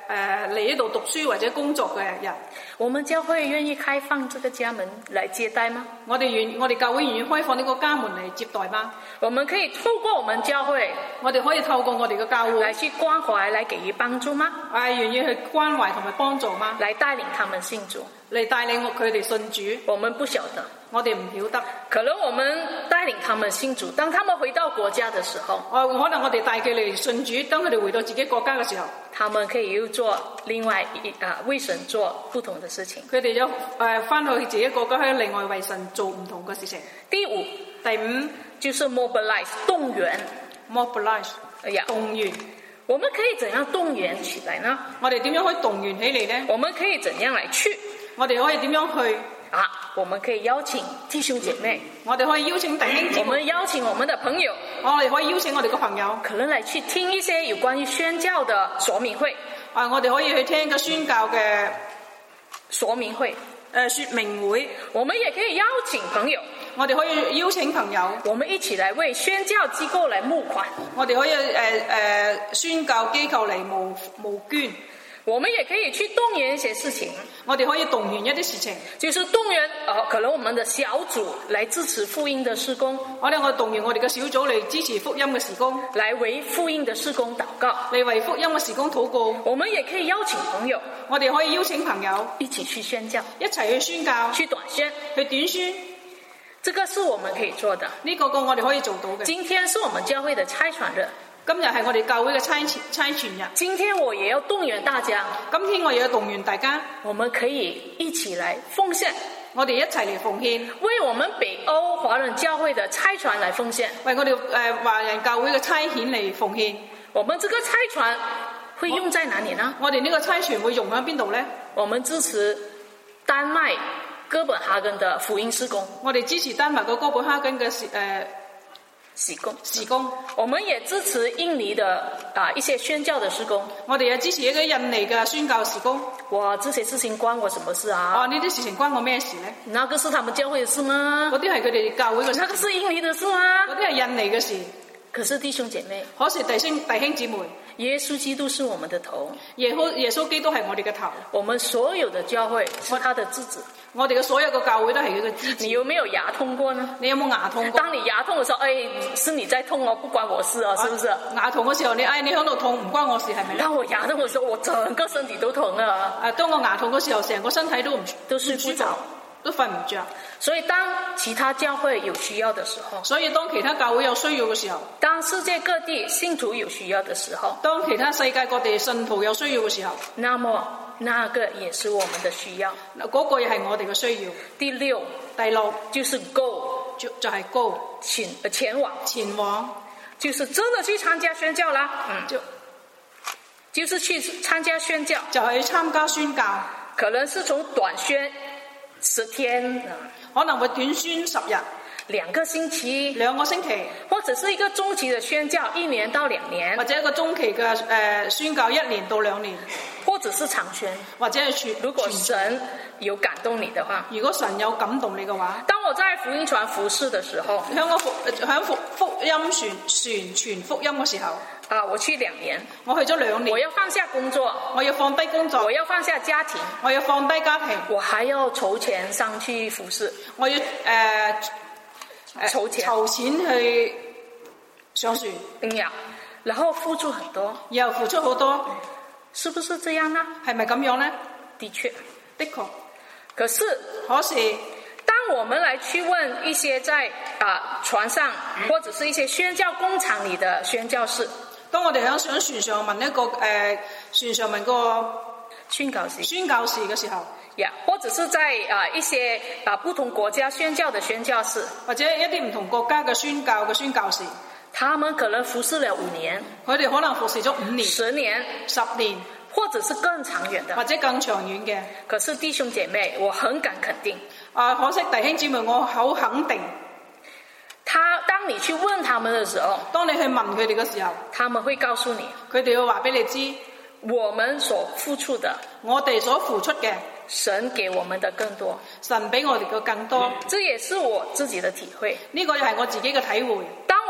Speaker 1: 嚟呢度讀書或者工作嘅人。
Speaker 2: 我們教會願意開放這個家門來接待嗎？
Speaker 1: 我哋教會願意開放呢個家門嚟接待嗎？
Speaker 2: 我們可以透過我們教會，
Speaker 1: 我哋可以透過我哋嘅教會
Speaker 2: 來去關懷，來給予幫助嗎？
Speaker 1: 願意去關懷同埋幫助嗎？
Speaker 2: 來帶領他們信主，
Speaker 1: 嚟帶領佢哋信主。
Speaker 2: 我們不曉得，
Speaker 1: 我哋唔曉得。
Speaker 2: 可能我們帶領他們信主，當他們回到國家的時候，
Speaker 1: 可能我哋帶佢哋信主，當佢哋回到自己國家嘅時候，
Speaker 2: 他們可以又做另外為神做不同的事情。
Speaker 1: 佢哋就翻去自己國家，喺另外為神做唔同嘅事情。第五
Speaker 2: 就是 mobilize 動員
Speaker 1: mobilize 動員。
Speaker 2: 我們可以怎樣動員起來呢？
Speaker 1: 我哋點樣可以動員起嚟呢？
Speaker 2: 我們可以怎樣來去？
Speaker 1: 我哋可以點樣去？
Speaker 2: 我們可以邀請弟兄姐妹，
Speaker 1: 我哋可以邀請弟兄姐妹，
Speaker 2: 我們邀請我們的朋友，
Speaker 1: 我哋可以邀請我哋嘅朋友，
Speaker 2: 可能來去聽一些有關於宣教的說明會。
Speaker 1: 我哋可以去聽個宣教嘅
Speaker 2: 說明會，
Speaker 1: 說明會。
Speaker 2: 我們也可以邀請朋友，
Speaker 1: 我哋可以邀請朋友，
Speaker 2: 我們一起來為宣教機構來募款。
Speaker 1: 我哋可以宣教機構嚟募捐。
Speaker 2: 我們也可以去動員一些事情，
Speaker 1: 我哋可以動員一啲事情，
Speaker 2: 就是動員可能我們的小組來支持福音的事工。
Speaker 1: 我哋動員我哋嘅小組嚟支持福音嘅事工，
Speaker 2: 來為福音的事工禱告，
Speaker 1: 嚟為福音嘅事工禱告。
Speaker 2: 我們也可以邀請朋友，
Speaker 1: 我哋可以邀請朋友
Speaker 2: 一起去宣教，
Speaker 1: 一齊去宣教，
Speaker 2: 去短宣，
Speaker 1: 去短宣。
Speaker 2: 這個是我們可以做的。
Speaker 1: 呢個我哋可以做到嘅。
Speaker 2: 今天是我們教會的差傳日。
Speaker 1: 今日係我哋教會嘅差傳日。
Speaker 2: 今天我也要動員大家。
Speaker 1: 今天我也要動員大家。
Speaker 2: 我們可以一起來奉獻。
Speaker 1: 我哋一齊嚟奉獻，
Speaker 2: 為我們北歐華人教會的差傳來奉獻。
Speaker 1: 為我哋華人教會嘅差遣嚟奉獻。
Speaker 2: 我們這個差傳會用在哪裡呢？
Speaker 1: 我哋呢個差傳會用喺邊度呢？
Speaker 2: 我們支持丹麥哥本哈根的福音事工。
Speaker 1: 我哋支持丹麥嘅哥本哈根嘅事工，
Speaker 2: 我們也支持印尼的一些宣教的事工。
Speaker 1: 我哋也支持一個印尼嘅宣教事工。
Speaker 2: 哇，這些事情關我什麼事啊？
Speaker 1: 呢啲事情關我咩事呢？
Speaker 2: 那個是他們教會的事嗎？
Speaker 1: 嗰啲係佢哋教會嘅事。
Speaker 2: 那個是印尼的事嗎？
Speaker 1: 嗰啲係印尼嘅事。
Speaker 2: 可是弟兄姐妹，
Speaker 1: 可是弟兄姊妹，
Speaker 2: 耶穌基督是我們的頭，
Speaker 1: 耶穌基督係我哋嘅頭。
Speaker 2: 我們所有的教會是他的枝子。
Speaker 1: 我哋嘅所有嘅教會都係佢嘅枝子。
Speaker 2: 你有沒有牙痛過呢？
Speaker 1: 你有冇牙痛過？
Speaker 2: 當你牙痛嘅時候，是你在痛哦，不關我事哦，是不是？
Speaker 1: 牙痛嘅時候，你喺度痛，唔關我事，係咪？
Speaker 2: 當我牙痛嘅時候，我整個身體都痛啊！
Speaker 1: 當我牙痛嘅時候，成個身體都
Speaker 2: 睡不着，
Speaker 1: 都瞓唔着。
Speaker 2: 所以當其他教會有需要的時候，
Speaker 1: 所以當其他教會有需要嘅時候，
Speaker 2: 當世界各地信徒有需要的時候，
Speaker 1: 當其他世界各地信徒有需要嘅時候，
Speaker 2: 那麼那個也是我們的需要。
Speaker 1: 嗰個也係我哋嘅需要。第六就是 go， 就係 go， 前往，
Speaker 2: 就是真的去參加宣教啦。就是去參加宣教，
Speaker 1: 就係參加宣教。
Speaker 2: 可能是從短宣10天，
Speaker 1: 可能會短宣10日。
Speaker 2: 2個星期，
Speaker 1: 或
Speaker 2: 者是一個中期的宣教1年到2年，
Speaker 1: 或者一個中期嘅宣教1年到2年，
Speaker 2: 或者是長宣，
Speaker 1: 或者係
Speaker 2: 如果神有感動你的話，
Speaker 1: 如果神有感動你嘅話，
Speaker 2: 當我在福音傳服事的時候，
Speaker 1: 響福音傳福音嘅時候，
Speaker 2: 我去2年，
Speaker 1: 我去咗2年，
Speaker 2: 我要放下工作，
Speaker 1: 我要放低工作，
Speaker 2: 我要放下家庭，
Speaker 1: 我要放低家庭，
Speaker 2: 我還要籌錢上去服事，
Speaker 1: 我要籌錢去上船，
Speaker 2: 然後付出很多，
Speaker 1: 又付出好多，
Speaker 2: 是不是這樣呢？
Speaker 1: 係咪咁樣呢？
Speaker 2: 的確。
Speaker 1: 可是
Speaker 2: 當我們來去問一些在船上或者是一些宣教工廠裏的宣教士，
Speaker 1: 當我哋喺船上問一個船上問個宣教士嘅時候，
Speaker 2: 或者是在一些不同國家宣教的宣教士，
Speaker 1: 或者一啲唔同國家嘅宣教士，
Speaker 2: 他們可能服侍了5年，
Speaker 1: 佢哋可能服侍咗5年、
Speaker 2: 10年、
Speaker 1: 10年，
Speaker 2: 或者是更長遠的，
Speaker 1: 或者更長遠嘅。
Speaker 2: 可是弟兄姐妹，我很敢肯定，
Speaker 1: 可惜弟兄姊妹，我好肯定，
Speaker 2: 當你去問他們的時候，
Speaker 1: 當你去問佢哋嘅時候，
Speaker 2: 他們會告訴你，
Speaker 1: 佢哋會話俾你知，
Speaker 2: 我們所付出的，
Speaker 1: 我哋所付出嘅，
Speaker 2: 神給我們的更多，
Speaker 1: 神俾我哋嘅更多。
Speaker 2: 這也是我自己的體會，
Speaker 1: 呢個又係我自己嘅體會。
Speaker 2: 當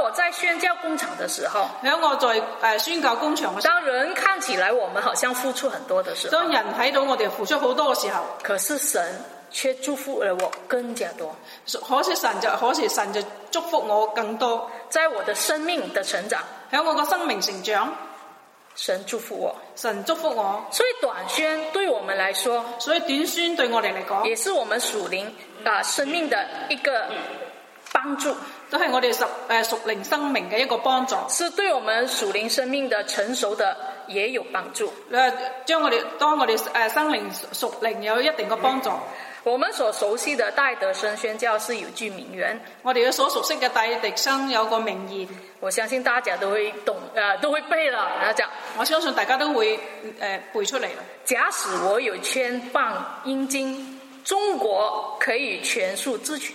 Speaker 2: 我在宣教工场的时候，
Speaker 1: 喺我在宣教工場嘅時候，
Speaker 2: 當人看起來我們好像付出很多的時候，
Speaker 1: 當人睇到我哋付出好多嘅時候，
Speaker 2: 可是神卻祝福了我更加多。
Speaker 1: 可是神就祝福我更多，
Speaker 2: 在我的生命的成長，
Speaker 1: 喺我個生命成長，
Speaker 2: 神祝福我。
Speaker 1: 神祝福我。
Speaker 2: 所以短宣對我們來說，
Speaker 1: 所以短宣對我哋嚟講，
Speaker 2: 也是我們屬靈生命的一個幫助，
Speaker 1: 都係我哋屬靈生命嘅一個幫助，
Speaker 2: 是對我們屬靈生命的成熟的也有幫助。
Speaker 1: 當我哋生命屬靈有一定嘅幫助。
Speaker 2: 我們所熟悉的戴德生宣教是有句名言，
Speaker 1: 我哋所熟悉嘅戴迪生有個名言，
Speaker 2: 我相信大家都會懂，都會背了。然後講，
Speaker 1: 我相信大家都會背出嚟啦。
Speaker 2: 假使我有千磅陰金，中國可以全數支取。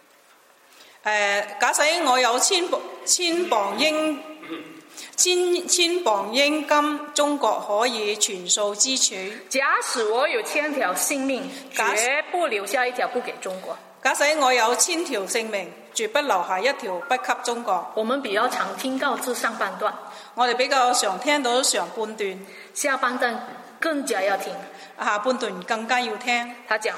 Speaker 1: 假使我有千磅英金，中國可以全數支取。
Speaker 2: 假使我有1000條性命，絕不留下一條不給中國。
Speaker 1: 假使我有1000條性命，絕不留下一條不給中國。
Speaker 2: 我們比較常聽到這上半段，
Speaker 1: 我哋比較常聽到上半段，
Speaker 2: 下半段更加要聽，
Speaker 1: 下半段更加要聽。
Speaker 2: 他講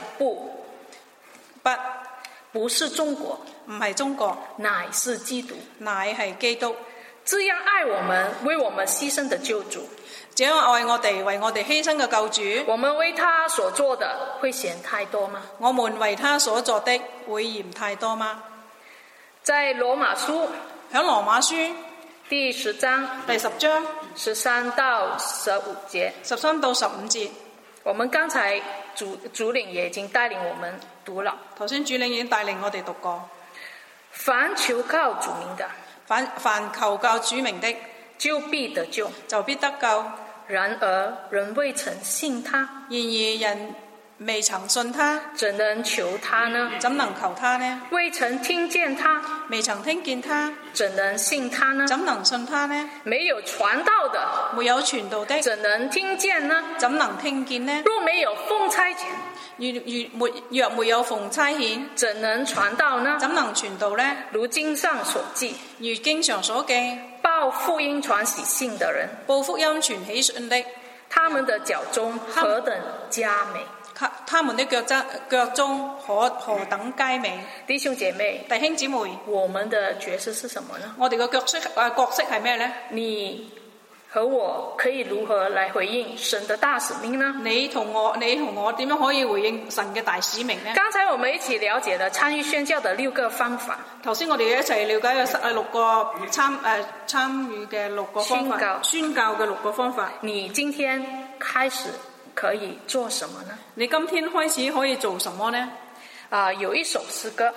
Speaker 2: 不是中國，
Speaker 1: 唔係中國，
Speaker 2: 乃是基督，
Speaker 1: 乃係基督。
Speaker 2: 這樣愛我們、為我們犧牲的救主，
Speaker 1: 這樣愛我哋、為我哋犧牲嘅救主，
Speaker 2: 我們為他所做的會嫌太多嗎？
Speaker 1: 我們為他所做的會嫌太多嗎？
Speaker 2: 在羅馬書，
Speaker 1: 喺羅馬書
Speaker 2: 第10章13到15節
Speaker 1: ，13到15節，
Speaker 2: 我們剛才主領也已經帶領我們讀了。
Speaker 1: 頭先主領已經帶領我哋讀過。
Speaker 2: 凡求告主名的，
Speaker 1: 凡求告主名的，
Speaker 2: 就必得救，
Speaker 1: 就必得救。
Speaker 2: 然而人未曾信他，
Speaker 1: 然而人未曾信他，
Speaker 2: 怎能求他呢？
Speaker 1: 怎能求他呢？
Speaker 2: 未曾聽見他，
Speaker 1: 未曾聽見他，
Speaker 2: 怎能信他呢？
Speaker 1: 怎能信他呢？
Speaker 2: 沒有傳道的，
Speaker 1: 沒有傳道的，
Speaker 2: 怎能聽見呢？
Speaker 1: 怎能聽見呢？
Speaker 2: 若沒有奉差遣，
Speaker 1: 若沒有奉差遣，
Speaker 2: 怎能傳道呢？
Speaker 1: 怎能傳道呢？
Speaker 2: 如經上所記，
Speaker 1: 如經上所記，
Speaker 2: 報福音傳喜信的人，
Speaker 1: 報福音傳喜信的，
Speaker 2: 他們的腳中何等佳美！
Speaker 1: 他們的腳中何等佳美！
Speaker 2: 弟兄姐妹，
Speaker 1: 我
Speaker 2: 們的角色是什麼呢？
Speaker 1: 我哋嘅角色係咩呢？
Speaker 2: 你和我可以如何來回應神的大使命呢？
Speaker 1: 你同我點樣可以回應神嘅大使命呢？
Speaker 2: 剛才我們一起了解了參與宣教的6個方法。頭先
Speaker 1: 我哋一齊了解嘅6個參與嘅6個方法，宣教嘅6個方法。
Speaker 2: 你今天開始可以做什麼呢？
Speaker 1: 你今天開始可以做什麼呢？
Speaker 2: 有一首詩歌，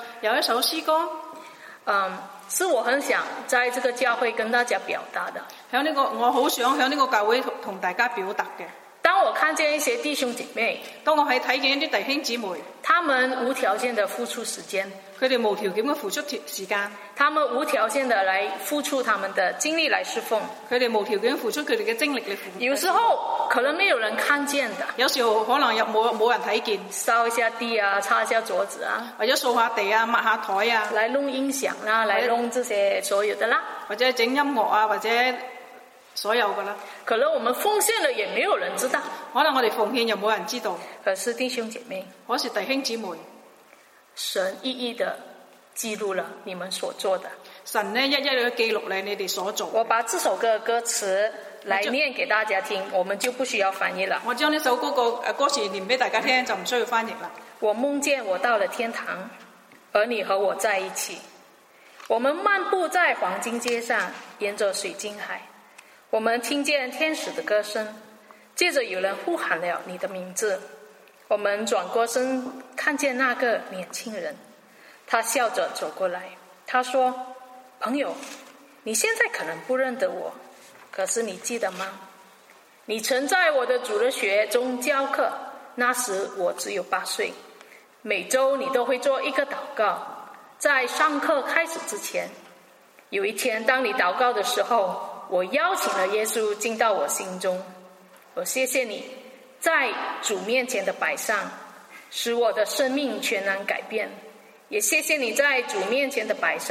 Speaker 2: 是我很想在這個教會跟大家表達的。
Speaker 1: 我好想喺呢個教會同大家表達嘅。
Speaker 2: 當我看見一些弟兄姐妹，
Speaker 1: 當我係睇見一啲弟兄姊妹，
Speaker 2: 他們無條件的付出時間，
Speaker 1: 佢哋無條件嘅付出時間，
Speaker 2: 他們無條件的來付出他們的精力來侍奉，
Speaker 1: 佢哋無條件付出佢哋嘅精力嚟服務。
Speaker 2: 有時候可能沒有人看見的，
Speaker 1: 有時候可能冇人睇見，
Speaker 2: 掃一下地啊，擦一下桌子啊，
Speaker 1: 或者掃下地啊，抹下台啊，
Speaker 2: 來弄音響啦，來弄這些所有的啦，
Speaker 1: 或者整音樂啊，或者所有嘅啦。
Speaker 2: 可能我們奉獻了也沒有人知道，
Speaker 1: 可能我哋奉獻又冇人知道。
Speaker 2: 可是弟兄姐妹，
Speaker 1: 可是弟兄姊妹，
Speaker 2: 神一一的記錄了你們所做的。
Speaker 1: 神呢一一嘅記錄你哋所做。
Speaker 2: 我把這首歌的歌詞來念給大家聽，我們就不需要翻譯了。
Speaker 1: 我將呢首歌個歌詞念俾大家聽，就唔需要翻譯啦。
Speaker 2: 我夢見我到了天堂，而你和我在一起。我們漫步在黃金街上，沿着水晶海。我們聽見天使的歌聲，接着有人呼喊了你的名字。我們轉過身，看見那個年輕人，他笑着走過來，他說：朋友，你現在可能不認得我，可是你記得嗎？你曾在我的主日學中教課，那時我只有8歲。每週你都會做一個禱告，在上課開始之前。有一天當你禱告的時候，我邀請了耶穌進到我心中。我謝謝你在主面前的擺上，使我的生命全然改變。也謝謝你在主面前的擺上，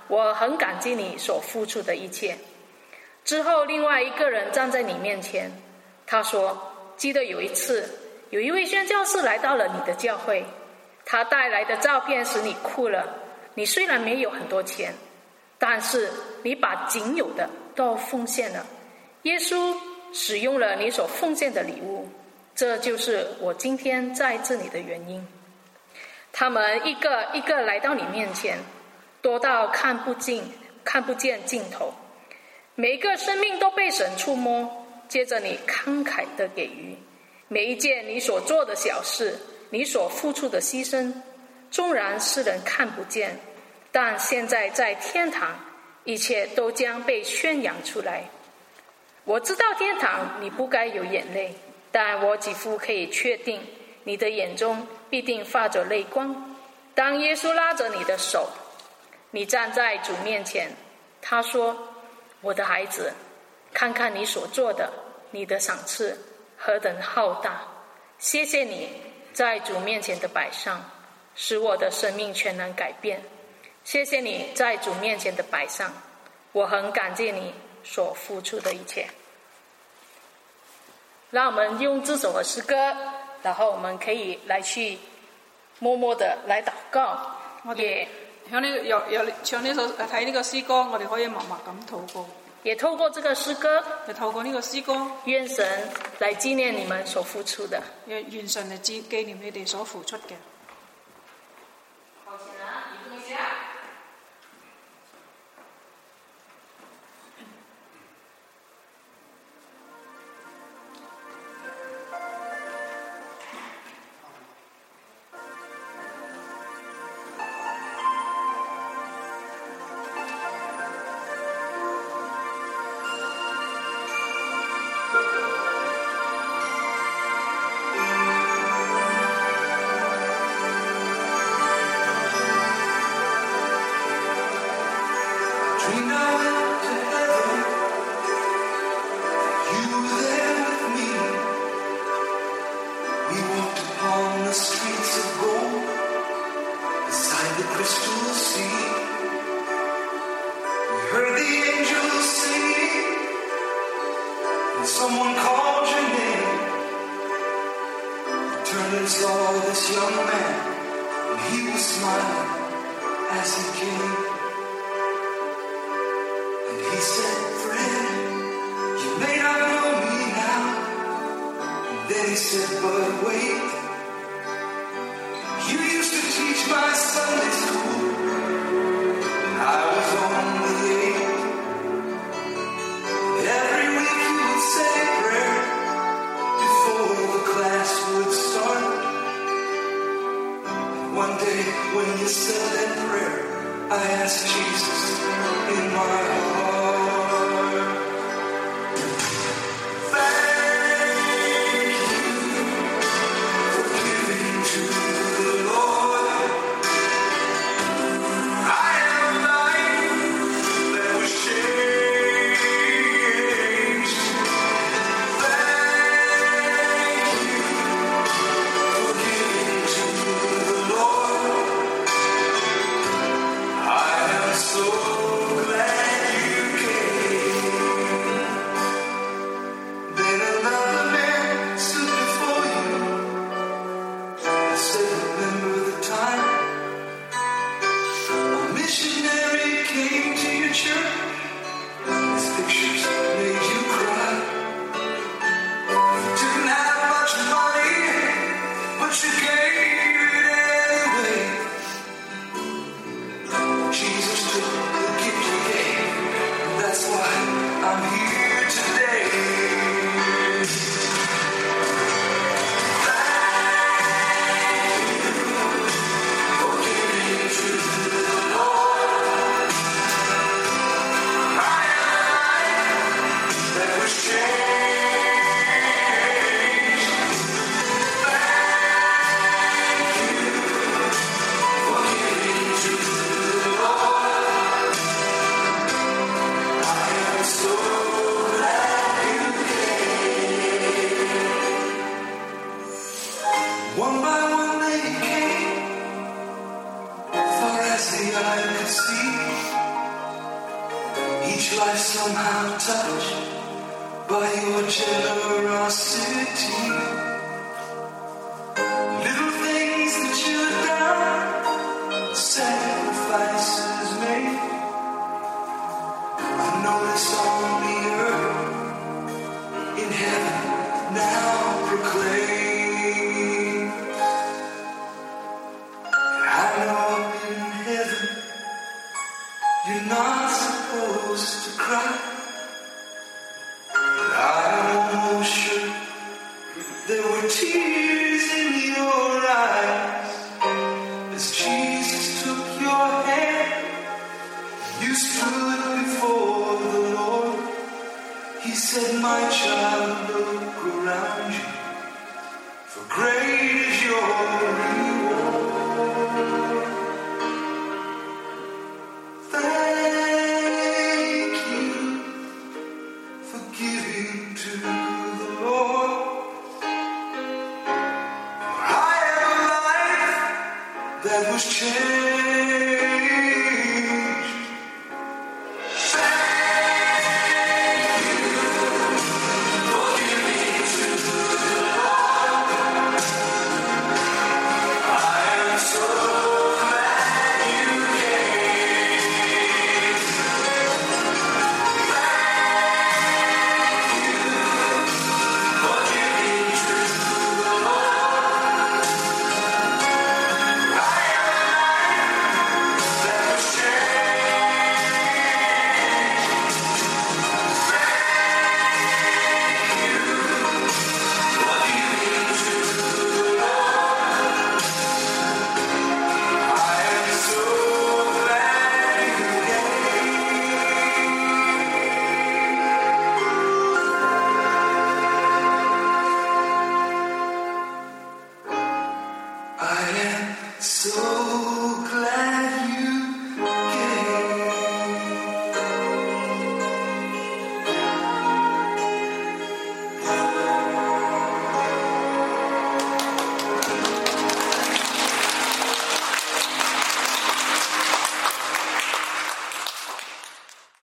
Speaker 2: 我很感激你所付出的一切。”之后另外一个人站在你面前，他说：“记得有一次，有一位宣教士来到了你的教会，他带来的照片使你哭了。你虽然没有很多钱，但是你把仅有的都奉献了。耶稣使用了你所奉献的礼物，这就是我今天在这里的原因。”他们一个一个来到你面前，多到看不见尽头。每一个生命都被神触摸，接着你慷慨的给予。每一件你所做的小事，你所付出的牺牲，纵然世人看不见，但现在在天堂，一切都将被宣扬出来。我知道天堂你不该有眼泪，但我几乎可以确定，你的眼中必定发着泪光。当耶稣拉着你的手，你站在主面前，他说：“我的孩子，看看你所做的，你的赏赐何等浩大！谢谢你在主面前的摆上，使我的生命全然改变。谢谢你在主面前的摆上，我很感谢你所付出的一切。”让我们用这首诗歌，然後我們可以來去默默的來禱告。
Speaker 1: 我哋響呢唱呢首睇呢個詩歌，我哋可以默默咁禱告。
Speaker 2: 也透過這個詩歌，
Speaker 1: 就透過呢個詩歌，
Speaker 2: 願神來紀念你們所付出的。
Speaker 1: 願神嚟紀念你哋所付出嘅。
Speaker 2: 好，請啊，移動一下。
Speaker 4: Someone called your name. You turned and saw this young man, and he was smiling as he came. And he said, "Friend, you may not know me now." And then he said, "But wait, you used to teach my Sunday school when I was only 8. Every week you would say a prayer before the class would start. And one day when you said that prayer, I asked Jesus in my heart. Thank you for life somehow touched by your generosity. Little things that you've done, sacrifices made, I notice on the earth, in heaven now proclaim. I know up in heaven you're not supposed to cry, but I'm almost sure there were tears in your eyes as Jesus took your hand. You stood before the Lord. He said, my child, look around you, for great is your reward. Thank you for giving to the Lord. I have a life that was changed